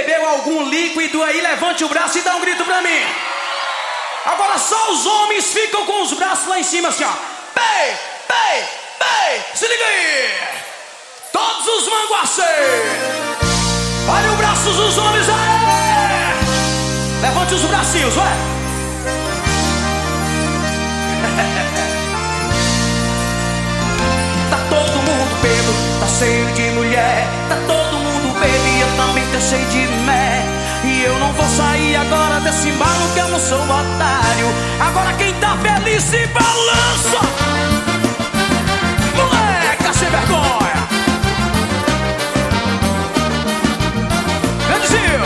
bebeu algum líquido aí, levante o braço e dá um grito pra mim. Agora só os homens ficam com os braços lá em cima assim, ó. Pei, pei, pei. Se liga aí. Todos os manguaceiros. Olha os braços dos homens aí. Levante os bracinhos, vai. Tá todo mundo bêbado, tá cheio de mulher. Tá todo mundo bêbado e eu também tô cheio de mé. E eu não vou sair agora desse embalo que eu não sou otário. Agora quem tá feliz se balança. Moleca sem vergonha. Grandezinho.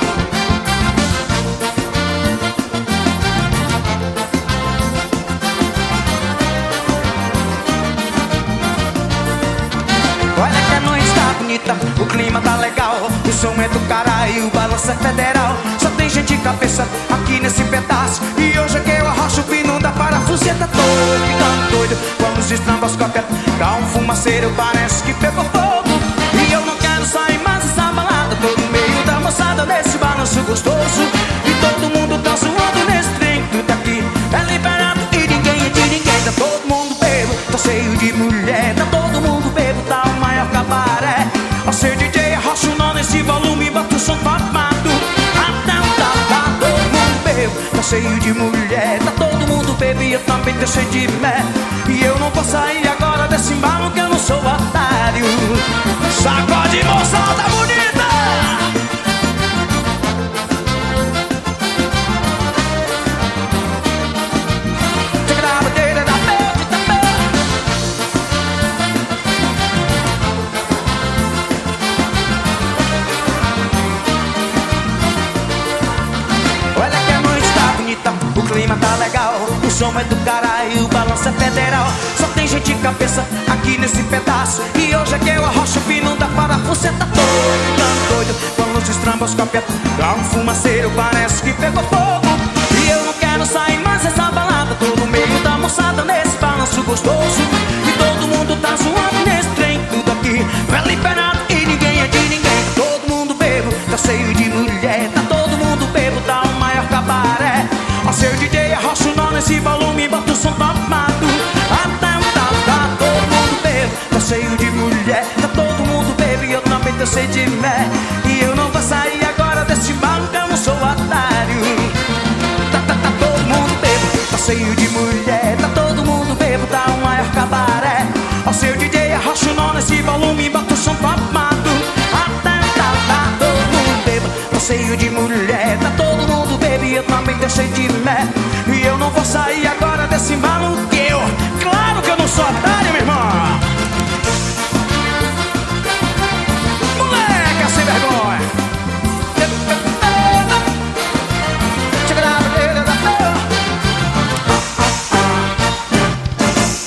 Olha que a noite tá bonita, o clima tá legal. O som é do caralho, o balanço é federal. Só tem gente cabeça aqui nesse pedaço. E hoje é que eu arrocho o pino da parafuseta. Tô ficando doido, vamos estramboscópia. Dá um fumaceiro, parece que pegou fogo. E eu não quero sair mais dessa balada. Tô no meio da moçada nesse balanço gostoso. E todo mundo tá zoando nesse trem. Tudo aqui é liberado e ninguém é de ninguém. Tá todo mundo bêbado, tá cheio de mulher. Tá todo mundo bêbado, tá o maior cabaré. Ó, seu DJ, arrocha o nó nesse volume, bota o som papado. Tá todo mundo bêbado, tá cheio de mulher. Tá todo mundo bêbado e eu também tô cheio de mé. E eu não vou sair agora desse embalo que eu não sou otário. Sacode, moçada bonita! O clima tá legal, o som é do caralho, o balanço é federal. Só tem gente cabeça aqui nesse pedaço. E hoje é que eu arrocho o pino da parafuseta. Tô ficando doido, vamos estramboscópia. Dá um fumaceiro, parece que pegou fogo. E eu não quero sair mais dessa balada. Tô no meio da moçada nesse balanço gostoso. E todo mundo tá zoando nesse trem. Tudo aqui é liberado e ninguém é de ninguém. Todo mundo bêbado, tá cheio de mulher. Tá todo mundo bêbado, tá o maior cabaré. Ó, seu DJ, arrocha o nó nesse volume, bota o som papado. Tá todo mundo bêbado, tá cheio de mulher. Tá todo mundo bêbado e eu também tô cheio de mé. E eu não vou sair agora desse embalo que eu não sou otário. Tá todo mundo bêbado, tá cheio de mulher. Tá todo mundo bêbado, tá o maior cabaré. Ó, seu DJ, arrocha o nó nesse volume, bota o som papado. Tá todo mundo bêbado, tá cheio de mulher. Tá todo mundo bêbado e eu também tô cheio de mé. E eu não vou sair agora desse embalo que eu, claro que eu não sou otário.